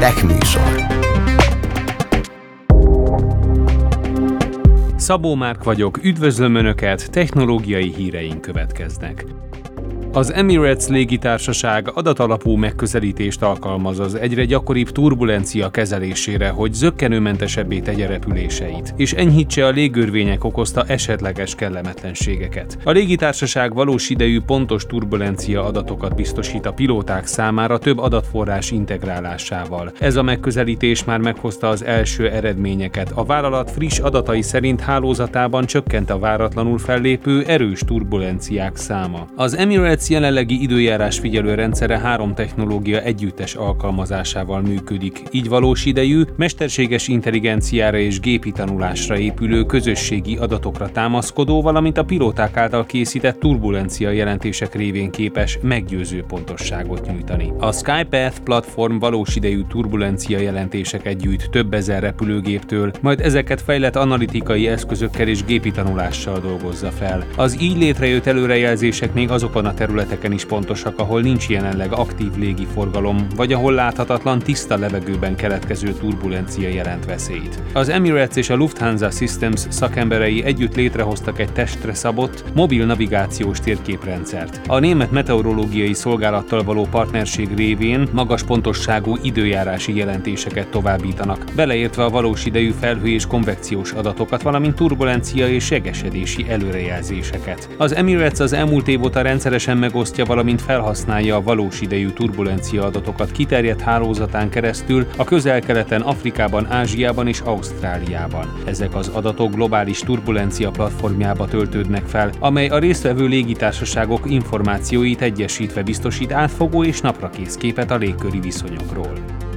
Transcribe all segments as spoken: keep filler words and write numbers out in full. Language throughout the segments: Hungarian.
Tech Műsor. Szabó Márk vagyok, üdvözlöm Önöket, technológiai híreink következnek. Az Emirates légitársaság adatalapú megközelítést alkalmaz az egyre gyakoribb turbulencia kezelésére, hogy zökkenőmentesebbé tegye repüléseit, és enyhítse a légörvények okozta esetleges kellemetlenségeket. A légitársaság valós idejű pontos turbulencia adatokat biztosít a pilóták számára több adatforrás integrálásával. Ez a megközelítés már meghozta az első eredményeket. A vállalat friss adatai szerint hálózatában csökkent a váratlanul fellépő erős turbulenciák száma. Az Emirates jelenlegi időjárás figyelő rendszere három technológia együttes alkalmazásával működik, így valós idejű, mesterséges intelligenciára és gépi tanulásra épülő közösségi adatokra támaszkodó, valamint a pilóták által készített turbulencia jelentések révén képes meggyőző pontosságot nyújtani. A SkyPath platform valós idejű turbulencia jelentéseket gyűjt több ezer repülőgéptől, majd ezeket fejlett analitikai eszközökkel és gépi tanulással dolgozza fel. Az így létrejött előrejelzések még azokon a területeken is pontosak, ahol nincs jelenleg aktív légiforgalom, vagy ahol láthatatlan, tiszta levegőben keletkező turbulencia jelent veszélyt. Az Emirates és a Lufthansa Systems szakemberei együtt létrehoztak egy testre szabott, mobil navigációs térképrendszert. A német meteorológiai szolgálattal való partnerség révén magas pontosságú időjárási jelentéseket továbbítanak, beleértve a valós idejű felhő és konvekciós adatokat, valamint turbulencia és jegesedési előrejelzéseket. Az Emirates az elmúlt év óta rendszeresen megosztja, valamint felhasználja a valós idejű turbulencia adatokat kiterjedt hálózatán keresztül a Közel-Keleten, Afrikában, Ázsiában és Ausztráliában. Ezek az adatok globális turbulencia platformjába töltődnek fel, amely a résztvevő légitársaságok információit egyesítve biztosít átfogó és naprakész képet a légköri viszonyokról.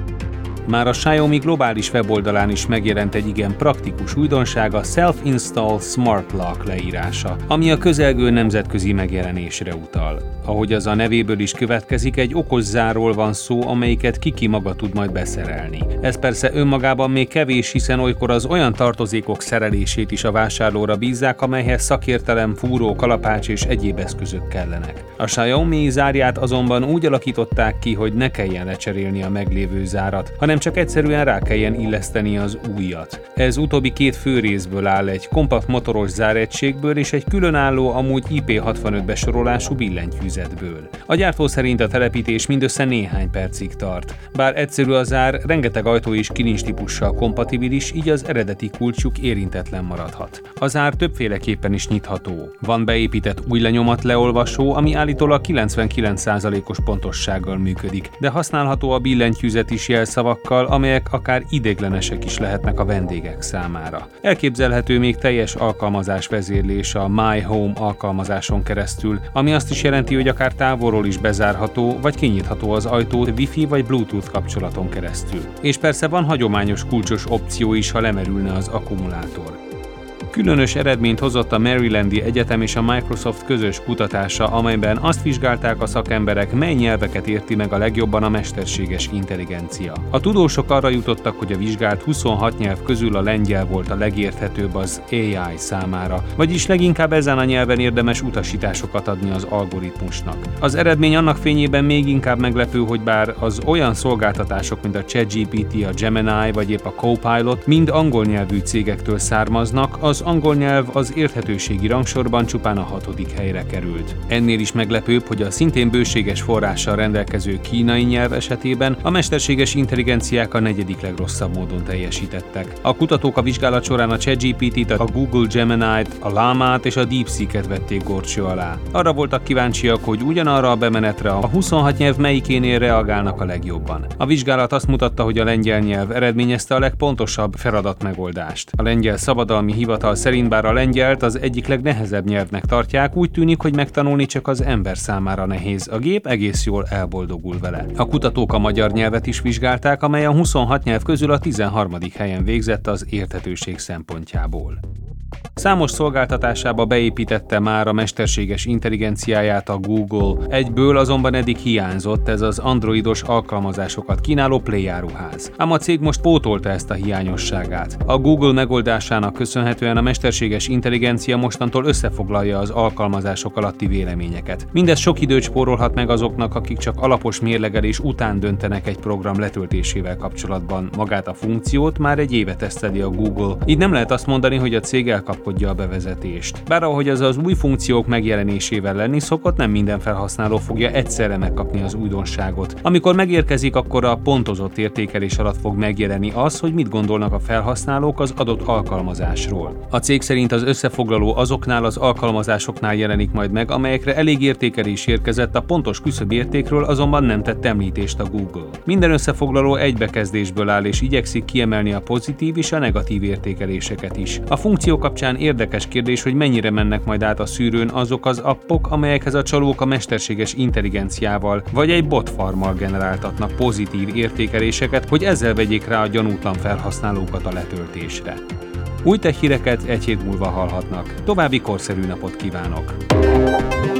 Már a Xiaomi globális weboldalán is megjelent egy igen praktikus újdonság, a Self-Install Smart Lock leírása, ami a közelgő nemzetközi megjelenésre utal. Ahogy az a nevéből is következik, egy okos zárról van szó, amelyiket ki-ki maga tud majd beszerelni. Ez persze önmagában még kevés, hiszen olykor az olyan tartozékok szerelését is a vásárlóra bízzák, amelyhez szakértelem, fúró, kalapács és egyéb eszközök kellenek. A Xiaomi zárját azonban úgy alakították ki, hogy ne kelljen lecserélni a meglévő zárat, hanem csak egyszerűen rá kelljen illeszteni az újat. Ez utóbbi két fő részből áll, egy kompakt motoros záregységből és egy különálló, amúgy I P hatvanöt besorolású billentyűzetből. A gyártó szerint a telepítés mindössze néhány percig tart. Bár egyszerű a zár, rengeteg ajtó és kilincs típussal kompatibilis, így az eredeti kulcsuk érintetlen maradhat. A zár többféleképpen is nyitható. Van beépített új lenyomat leolvasó, ami állítólag kilencvenkilenc százalékos pontossággal működik, de használható a billentyűzet is jelszavakkal, amelyek akár ideiglenesek is lehetnek a vendégek számára. Elképzelhető még teljes alkalmazás vezérlés a My Home alkalmazáson keresztül, ami azt is jelenti, hogy akár távolról is bezárható, vagy kinyitható az ajtót Wi-Fi vagy Bluetooth kapcsolaton keresztül. És persze van hagyományos kulcsos opció is, ha lemerülne az akkumulátor. Különös eredményt hozott a Marylandi Egyetem és a Microsoft közös kutatása, amelyben azt vizsgálták a szakemberek, mely nyelveket érti meg a legjobban a mesterséges intelligencia. A tudósok arra jutottak, hogy a vizsgált huszonhat nyelv közül a lengyel volt a legérthetőbb az á i számára, vagyis leginkább ezen a nyelven érdemes utasításokat adni az algoritmusnak. Az eredmény annak fényében még inkább meglepő, hogy bár az olyan szolgáltatások, mint a ChatGPT, a Gemini vagy épp a Copilot mind angol nyelvű cégektől származnak, az angol nyelv az érthetőségi rangsorban csupán a hatodik helyre került. Ennél is meglepőbb, hogy a szintén bőséges forrással rendelkező kínai nyelv esetében a mesterséges intelligenciák a negyedik legrosszabb módon teljesítettek. A kutatók a vizsgálat során a ChatGPT-t, a Google Gemini-t, a Llama-t és a DeepSeek-et vették górcső alá. Arra voltak kíváncsiak, hogy ugyanarra a bemenetre a huszonhat nyelv melyikénél reagálnak a legjobban. A vizsgálat azt mutatta, hogy a lengyel nyelv eredményezte a legpontosabb feladatmegoldást. A lengyel szabadalmi hivatal szerint bár a lengyelt az egyik legnehezebb nyelvnek tartják, úgy tűnik, hogy megtanulni csak az ember számára nehéz, a gép egész jól elboldogul vele. A kutatók a magyar nyelvet is vizsgálták, amely a huszonhat nyelv közül a tizenharmadik helyen végzett az érthetőség szempontjából. Számos szolgáltatásába beépítette már a mesterséges intelligenciáját a Google, egyből azonban eddig hiányzott ez az androidos alkalmazásokat kínáló Play áruház. Ám a cég most pótolta ezt a hiányosságát. A Google megoldásának köszönhetően a mesterséges intelligencia mostantól összefoglalja az alkalmazások alatti véleményeket. Mindez sok időt spórolhat meg azoknak, akik csak alapos mérlegelés után döntenek egy program letöltésével kapcsolatban. Magát a funkciót már egy éve teszteli a Google, így nem lehet azt mondani, hogy a cég elkap a bevezetést. Bár ahogy az az új funkciók megjelenésével lenni szokott, nem minden felhasználó fogja egyszerre megkapni az újdonságot. Amikor megérkezik, akkor a pontozott értékelés alatt fog megjelenni az, hogy mit gondolnak a felhasználók az adott alkalmazásról. A cég szerint az összefoglaló azoknál az alkalmazásoknál jelenik majd meg, amelyekre elég értékelés érkezett, a pontos küszöbértékről azonban nem tett említést a Google. Minden összefoglaló egy bekezdésből áll és igyekszik kiemelni a pozitív és a negatív értékeléseket is. A funkció kapcsán érdekes kérdés, hogy mennyire mennek majd át a szűrőn azok az appok, amelyekhez a csalók a mesterséges intelligenciával vagy egy botfarmmal generáltatnak pozitív értékeléseket, hogy ezzel vegyék rá a gyanútlan felhasználókat a letöltésre. Új tech híreket egy hét múlva hallhatnak. További korszerű napot kívánok!